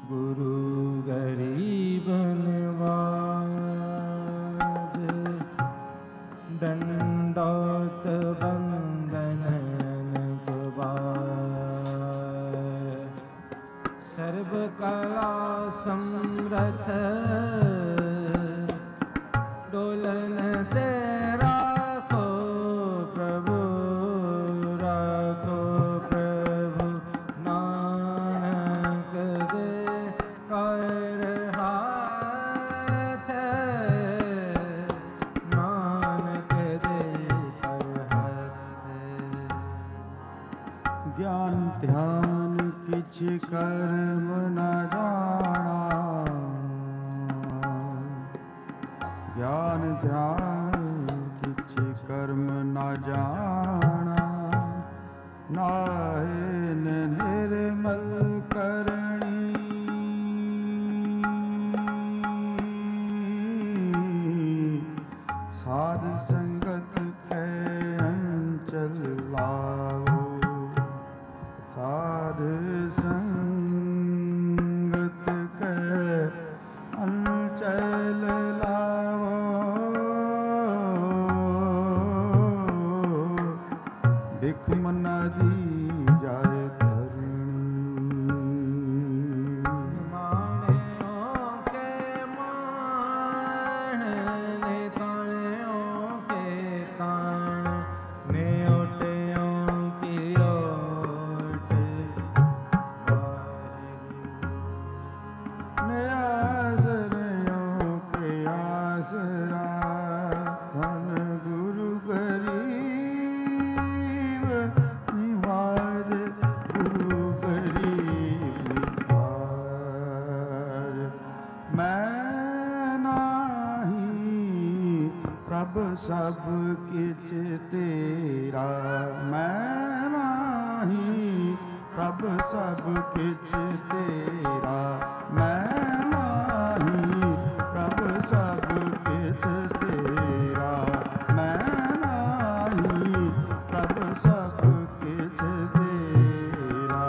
गुरु गरीब निवाज, दंडौत बंदन सर्व कला समरथ, डोलन ते राखो प्रभु, राखो प्रभु। नानक दे कर हाथ, नानक दे कर हाथ। ज्ञान ध्यान किछ कर्म न जाना, ज्ञान ध्यान किछ कर्म न जाना। नाहिन निर्मल करणी, साध संगत के अंचल लाओ, साध संगत के अंचल लाओ। बिख मना दी जाए धरणी, माणियों के मान, निताणियों के ताण, नेओटियों की ओट। आसरियों के आसरा, धन गुरु गरीब निवाज, गुरु गरीब निवाज। मैं नाही प्रभ सब किछ तेरा, मैं नाही प्रभ सब किछ तेरा, मैं नाही प्रभ सब किछ तेरा, मैं नाही प्रभ सब किछ तेरा।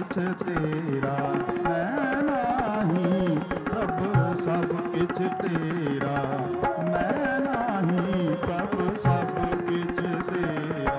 किछ तेरा मैं नाही प्रभ सब किछ तेरा मैं नाही प्रभ सब किछ तेरा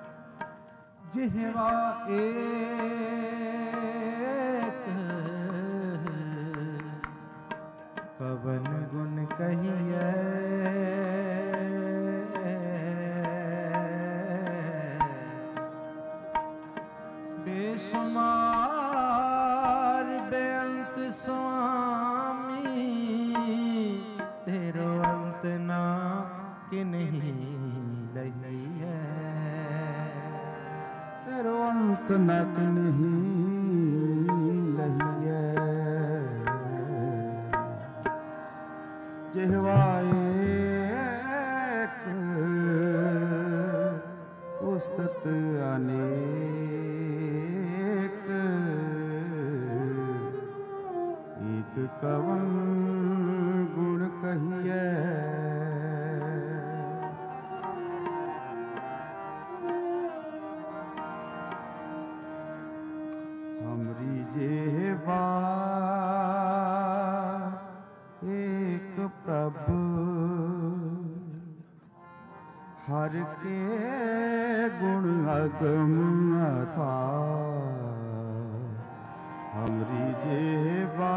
जिह्वा एक कवन गुण कहिए बेशुमार बेअंत स्वामी तेरो अंत ना कि नहीं लही है तेरो अंत नक नहीं लहिए जिह्वाए एक उस्तत अनेक एक कवन गुण कहिए हमरी जेवा एक प्रभु हर के गुण अगम था हमरी जेवा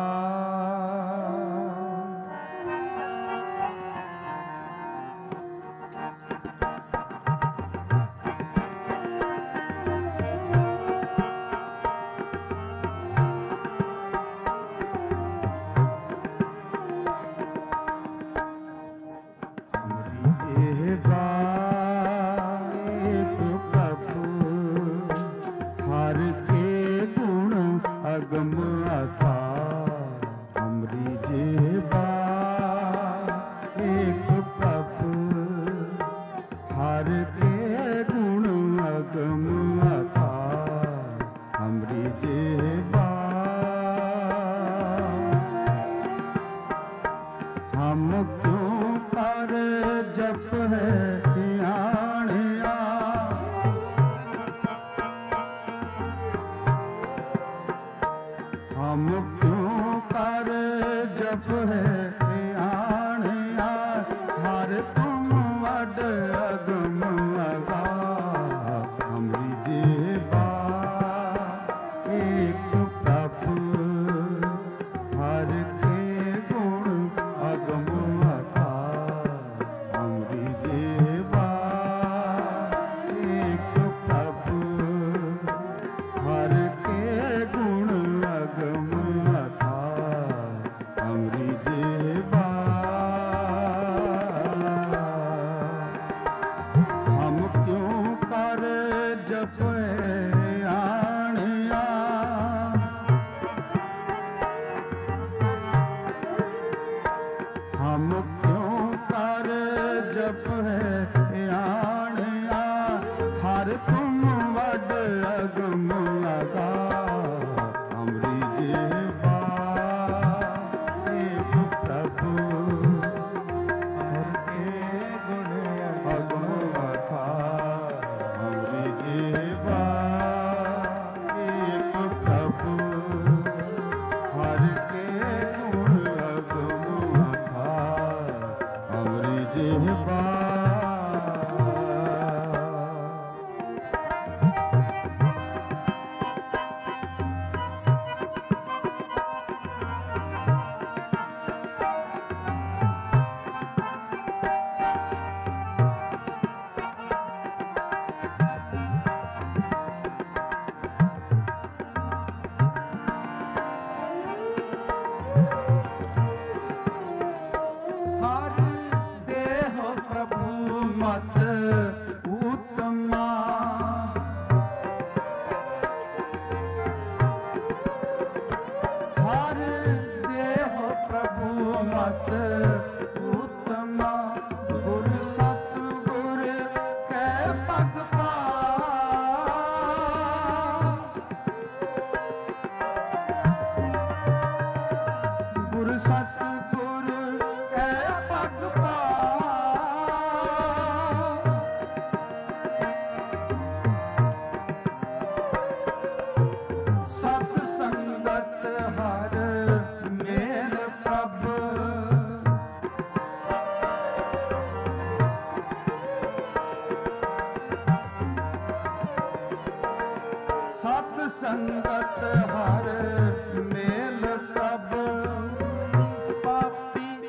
संगत हर मेल प्रभ पापी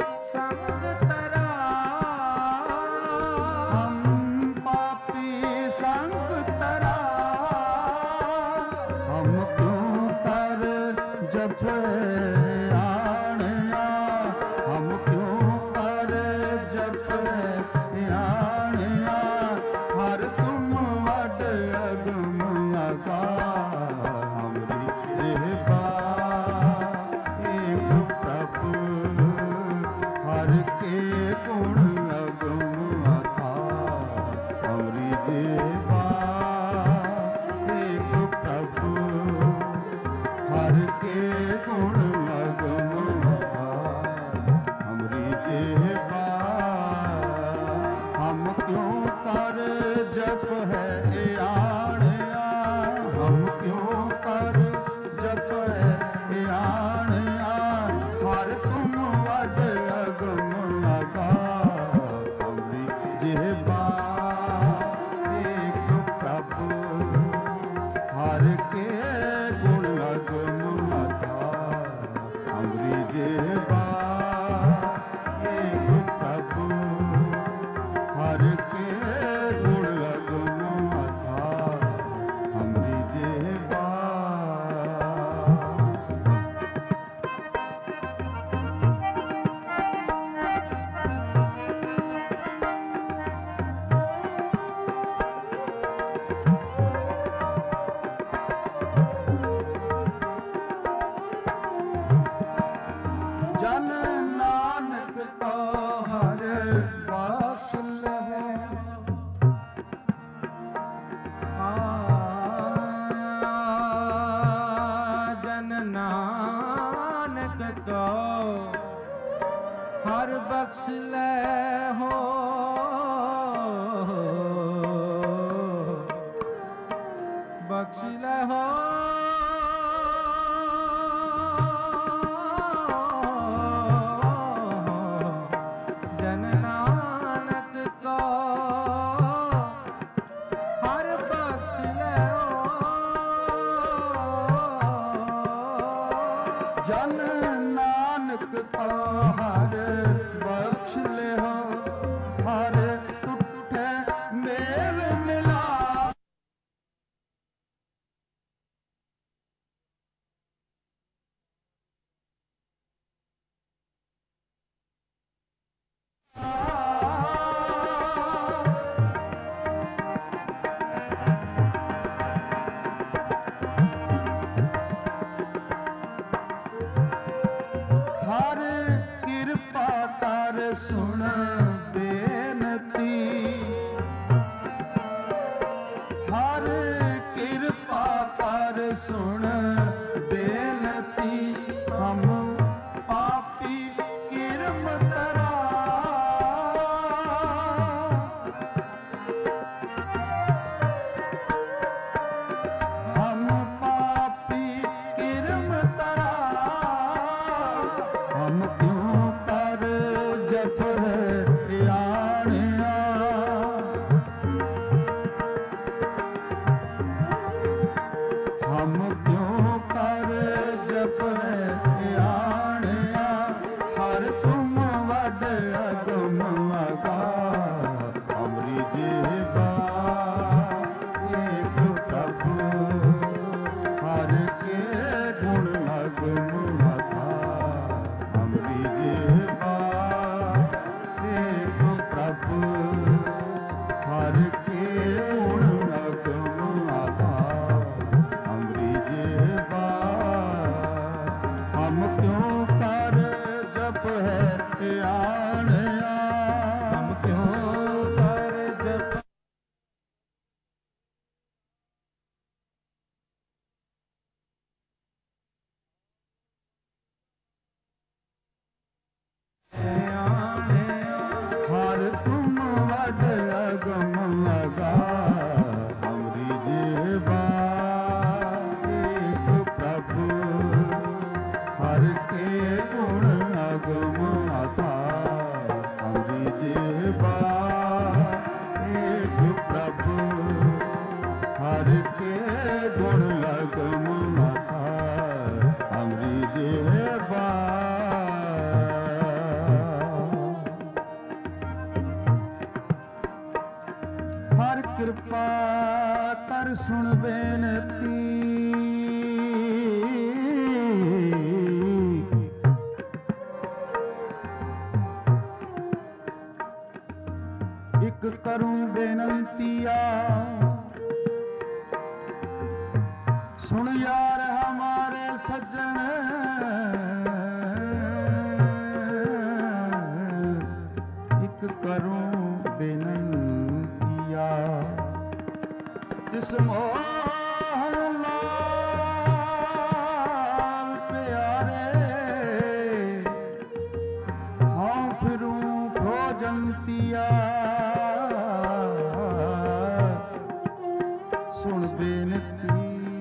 ਹਰ ਕੇ ਗੁਣ ਅਗਮ ਅਥਾਹ ਅਮਰੀ ਜੀਵਾ ਏਕ ਪ੍ਰਭੂ ਹਰ ਕੇ ਗੁਣ ਅਗਮ ਅਥਾਹ ਅਮਰੀ ਜੀਵਾ ਹਮ ਕਿਉਂ ਕਰ ਜਪ ਹੈ ਆਣਿਆ ਹਮ ਕਿਉਂ ਕਰ ਜਪ ਹੈ ਆਣਿਆ ਹਰ ਤੁਮ ਵਡ ਅਗਮ ਅਗਾਧ ਅਮਰੀ ਜੀਵਾ ਏਕ ਪ੍ਰਭੂ ਹਰ ਕੇ ਗੁਣ ਅਗਮ ਅਥਾਹ ਅਮਰੀ ਜੀਵਾ ਏਕ ਪ੍ਰਭੂ ਹਰ ਕੇ ਗੁਣ ਅਗਮ ਅਥਾਹ ਅਮਰੀ ਜੀਵਾ ਜਨ ਨਾਨਕ ਕੋ ਹਰ ਬਖਸ਼ ਲਹੈ ਜਨ ਨਾਨਕ ਕੋ ਹਰ ਬਖਸ਼ ਲੈ ਹੋ ਬਖਸ਼ ਲੈ ਹੋ ਜਨ ਨਾਨਕ ਕੋ ਹਰ ਬਖਸ਼ ਲੈ ਜਨ ਨਾਨਕ ਕੋ ਹਰ ਬਖਸ਼ ਲਿਓ ਹਰ ਟੁੱਟੇ ਮੇਲ ਮਿਲਾ ਹਰ ਕਿਰਪਾ ਕਰ ਸੁਣ ਬੇਨਤੀ ਹਰ ਕਿਰਪਾ ਕਰ ਸੁਣ ਬੇਨਤੀ ਹਮ ਪਾਪੀ ਕਿਰਮ ਤਰਾ ਹਮ ਪਾਪੀ ਕਿਰਮ ਤਰਾ ਹਮ ਕਿਉਂ ਕਰ ਜਪ ਆਣਿਆ ਹਮ ਕਿਉਂ ਕਰ ਜਪ ਆਣਿਆ ਹਰ ਤੁਮ ਵਡ ਅਗਮ ਅਗਾਧ ਅਮਰੀ ਜੀਵਾ ਏਕ ਪ੍ਰਭੂ ਹਰ ਕੇ ਗੁਣ ਅਗਮ ਅਥਾਹ ਅਮਰੀ ਜੀਵਾ ਏਕ ਪ੍ਰਭੂ ਹਰ ਕੇ ਗੁਣ ਅਗਮ ਅਥਾਹ ਅਮਰੀ ਜੀਵਾ ਹਮ ਕਿਉਂ ਕਰ ਜਪ ਹੈ ਆਣਿਆ ਹਮ ਕਿਉਂ ਕਰ ਜਪ ਹਰ ਤੁਮ ਵਡ ਅਗਮ ਅਗਾਧ ਅਮਰੀ ਜੀਵਾ ਏਕ ਪ੍ਰਭੂ ਹਰ ਕੇ ਗੁਣ ਅਗਮ ਅਥਾਹ ਅਮਰੀ ਜੀਵਾ ਏਕ ਪ੍ਰਭੂ ਹਰ ਕੇ ਗੁਣ ਅਗਮ ਅਥਾਹ ਅਮਰੀ ਜੀਵਾ ਹਰ ਕਿਰਪਾ ਕਰ ਸੁਣ ਬੇਨਤੀ ਇਕ ਕਰੂੰ ਬੇਨੰਤੀਆ ਸੁਣ ਯਾਰ ਹਮਾਰੇ ਸੱਜਣ ਜਿਸ ਮੋਹਨ ਲਾਲ ਪਿਆਰੇ ਹਾਂ ਫਿਰੂ ਖੋਜੰਤੀਆ ਸੁਣ ਬੇਨਤੀ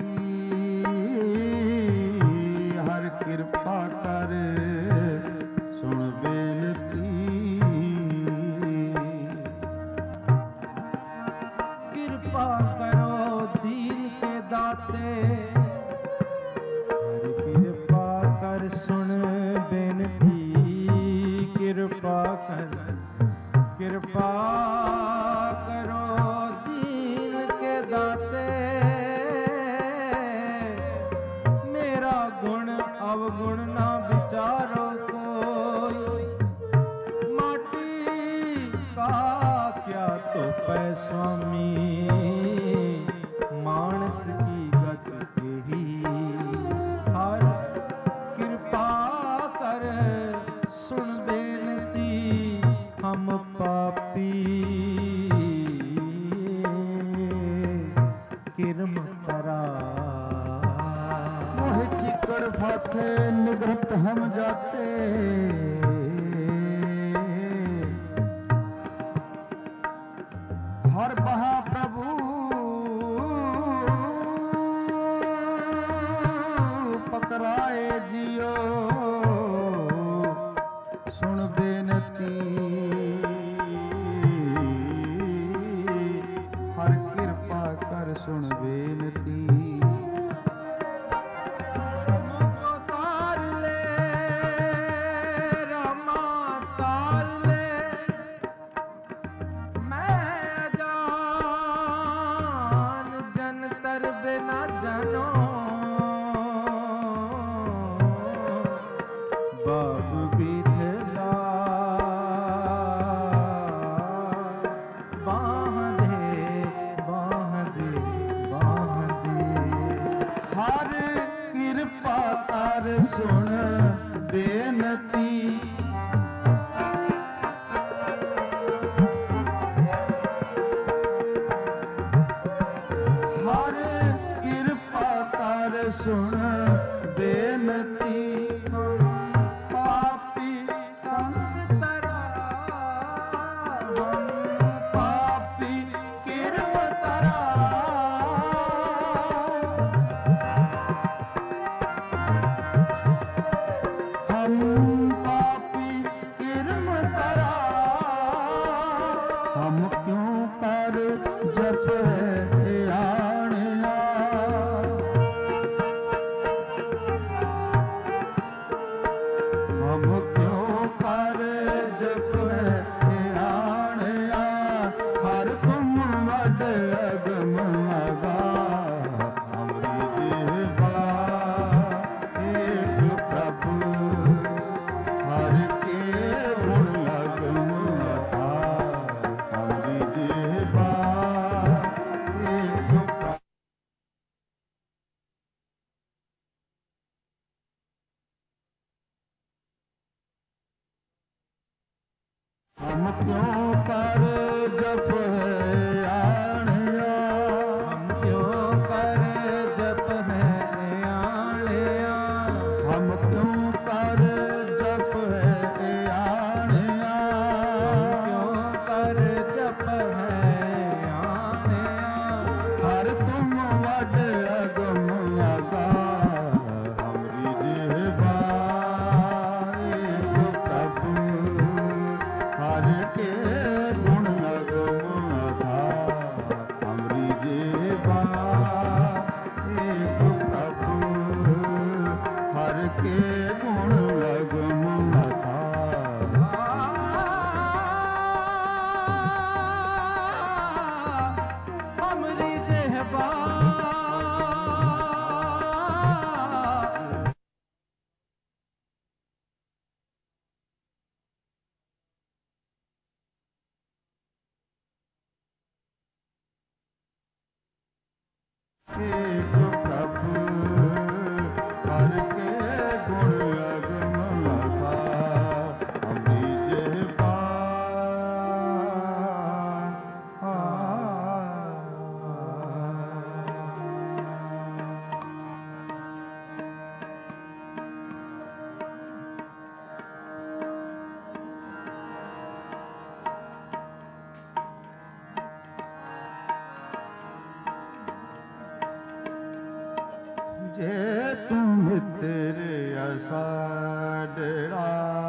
ਹਰ ਕਿਰਪਾ ਕਰ ਸੁਣ ਬੇਨਤੀ ਕਿਰਪਾ ਕਰੋ ਦੀਨ ਕੇ ਦਾਤੇ ਹਰ ਕਿਰਪਾ ਕਰ ਸੁਣ ਬੇਨਤੀ ਕਿਰਪਾ ਕਰੋ ਦੀਨ ਕੇ ਦਾਤੇ ਮੇਰਾ ਗੁਣ ਅਵਗੁਣ ਨਾ ਵਿਚਾਰੋ ਕੋਈ ਮਾਟੀ ਕਾ ਕਿਆ ਧੋਪੈ ਸੁਆਮੀ ਮਾਨਸ ਕੀ ਗਤ ਕਹੀ ਹਰ ਕਿਰਪਾ ਕਰ ਸੁਣ ਬੇਨਤੀ ਹਮ ਪਾਪੀ ਕਿਰਮ ਕਰਾ मोह चिकड़ फाथे निगृत हम जाते हर बहा प्रभु पकड़ाए जियो सुन बेनती हर कृपा कर सुन बेनती मुझको तार ले रामा तार ले मैं अजान जन तर बिना जानो बाबू बिठला बाह दे हर किरपा कर सुन बेनती हर किरपा कर सुन बेनती पापी संग तरा हम पापी किरम तरा हम पापी किरम तरा हम क्यों कर जप आणिया हम क्यों कर जप आणिया हर तुम वड अगम अगा हमरी जीवा एक प्रभु हर के गुण लगम अथा हमरी जीवा एक प्रभु हम क्यों कर जप आणिया हम क्यों कर जप है आणिया हम क्यों कर जप आणिया क्यों कर जप है आणिया हर तुम वड अगम अगा हमरी जीवा एक प्रभु हर के गुण अगम अगा हमरी जीवा एक प्रभु हर के गुण अगम अगा हमरी जेहबा एक प्रभु हर के गुण अगम अगा हमरी जेहबा ਐਸਾ ਡੇਰਾ,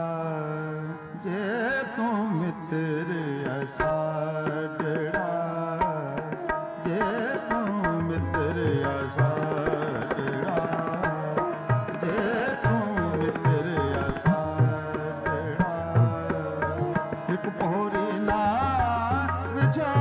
ਜੇ ਤੂੰ ਮਿੱਤਰ ਐਸਾ ਡੇਰਾ, ਜੇ ਤੂੰ ਮਿੱਤਰ ਐਸਾ ਡੇਰਾ, ਜੇ ਤੂੰ ਮਿੱਤਰ ਐਸਾ ਡੇਰਾ, ਇੱਕ ਪੋਰੀ ਨਾ ਵਿਛੋੜ,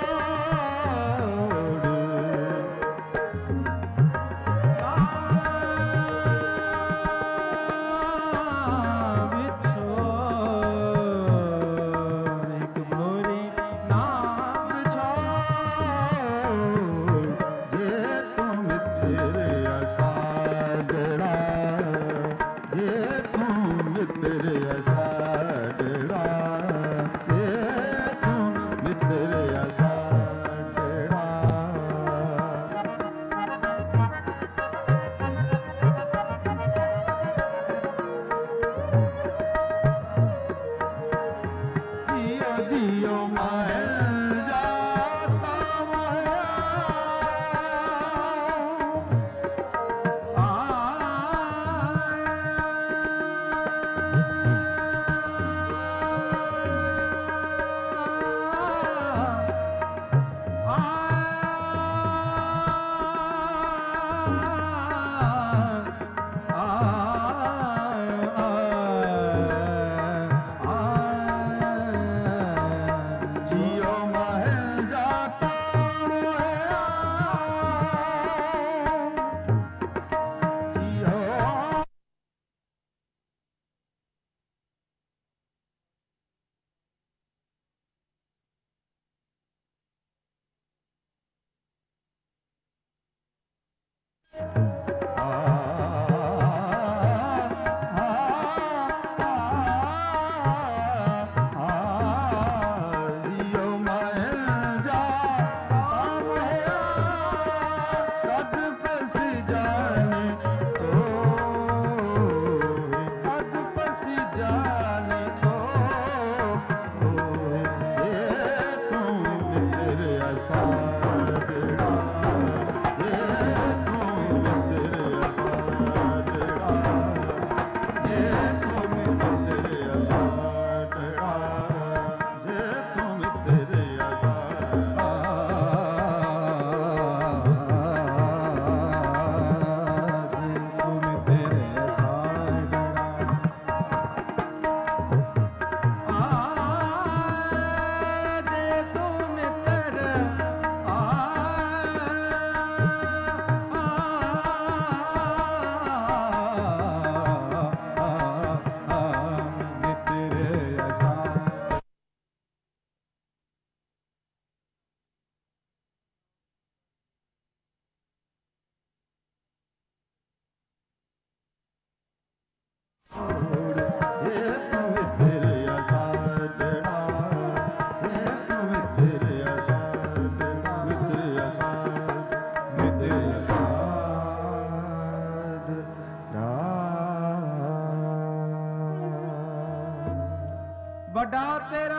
ਵੱਡਾ ਤੇਰਾ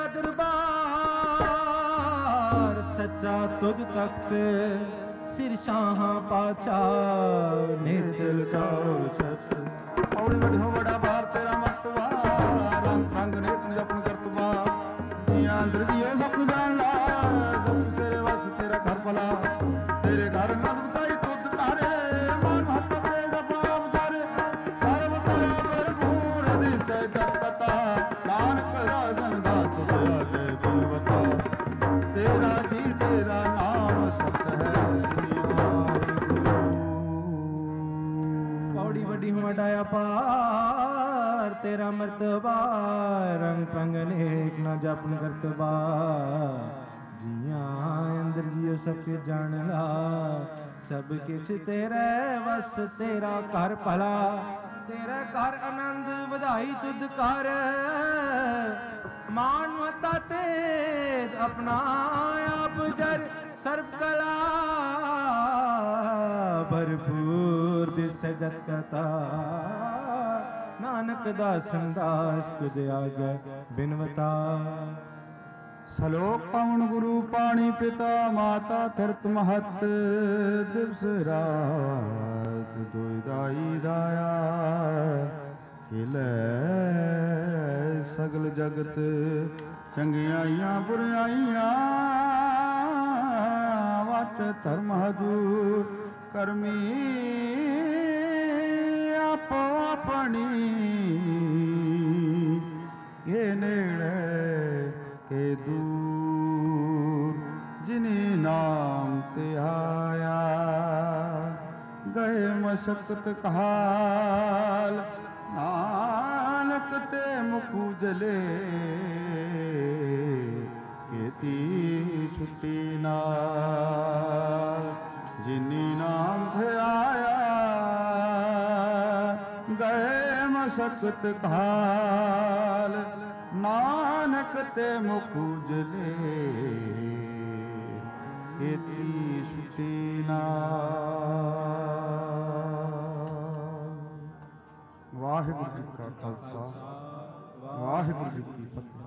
ਦਰਬਾਰ ਸੱਚਾ ਤੁਧ ਤਖਤ ਸਿਰ ਸ਼ਾਹਾਂ ਪਾਤਸ਼ਾਹ ਨਿਚਲ ਚੌਰ ਸਤ ਔੜੇ ਵਡਿਓ ਬੜਾ ਬਾਰ ਤੇਰਾ ਮਰਤਬਾ, ਰੰਗ ਰੰਗ ਨੇਕ ਨੂੰ ਜਪਨ ਕਰਤਬਾ, ਜੀਆਂ ਅੰਦਰ ਜੀਓ ਸਭ ਜਾਣ ਲਾ, ਸਭ ਤੇਰੇ ਵਸ ਤੇਰਾ ਘਰ ਭਲਾ, ਤੇਰੇ ਘਰ ਮਜ਼ਬਤਾਈ ਤੁਧ ਤਾਰੇ, ਮਨ ਹੱਥ ਤੇ ਜਪਾ ਵਿਚਾਰੇ, ਸਰਬ ਤੇਰਾ ਭਰਪੂਰ ਦਿਸੈ ਸਭ ਪਤਾ, ਨਾਨਕ ਰਾਜਨ ਦਾਸ ਤੁਧ ਆਗੇ ਬਲਵਤਾ, ਤੇਰਾ ਜੀ ਤੇਰਾ ਨਾਮ ਸਤ ਹੈ ਸ੍ਰੀ ਵਾਹਿਗੁਰੂ। ਪੌੜੀ ਵੱਡੀ ਵਡਾਇਆ ਪਾਰ ਤੇਰਾ ਮਰਤਬਾ, ਰੰਗ ਪੰਗ ਨੇਕ ਨਾ ਜਪਨ ਕਰਤਬਾ, ਜੀਆਂ ਅੰਦਰ ਜੀਓ ਸਭ ਕੇ ਜਾਣ ਲਾ, ਸਭ ਕਿਛ ਤੇਰੇ ਵਸ ਤੇਰਾ ਘਰ ਭਲਾ, ਤੇਰੇ ਘਰ ਆਨੰਦ ਵਧਾਈ ਤੁਧ ਕਰ, ਮਾਨਵਤਾ ਤੇ ਆਪਣਾ ਆਪ ਜਰ ਸਰਬ ਕਲਾ ਭਰਪੂਰ ਦਿਸੈ ਜਤ ਕਤਾ, ਨਾਨਕ ਦਾਸਨ ਦਾਸ ਤੁਝ ਆਗੇ ਬਿਨਵਤਾ। ਸਲੋਕ ਪਵਨ ਗੁਰੂ ਪਾਣੀ ਪਿਤਾ ਮਾਤਾ ਥਿਰਤ ਮਹਤ, ਦਿਵਸ ਰਾਤ ਦੁਇ ਦਾਈ ਦਾਇਆ, ਖੇਲੇ ਸਗਲ ਜਗਤ ਚੰਗਿਆਈਆਂ ਬੁਰਾਈਆਂ ਵਟ ਧਰਮ ਹਜੂਰ ਕਰਮੀ ਆਪੋ ਆਪਣੀ ਇਹ ਨੇੜੇ ਕੇ ਦੂਰ ਜਿਨੇ ਨਾਮ ਤੇ ਆਇਆ ਗਏ ਮਸਕਤ ਕਾਲ ਨਾਨਕ ਤੇ ਮੁਖ ਜਲੇ ਕੀਤੀ ਛੁੱਟੀ ਨਾਲ ਜਿਨੀ ਨਾਮ ਤੇ ਆਇਆ ਗਏ ਮਸਕਤ ਕਾਲ ਨਾਨਕ ਤੇ ਮੁਖ ਜਲੇ ਕੀਤੀ ਛੁੱਟੀ ਨਾਲ। ਵਾਹਿਗੁਰੂ ਜੀ ਕਾ ਖਾਲਸਾ ਵਾਹਿਗੁਰੂ ਜੀ ਕੀ ਫਤਿਹ।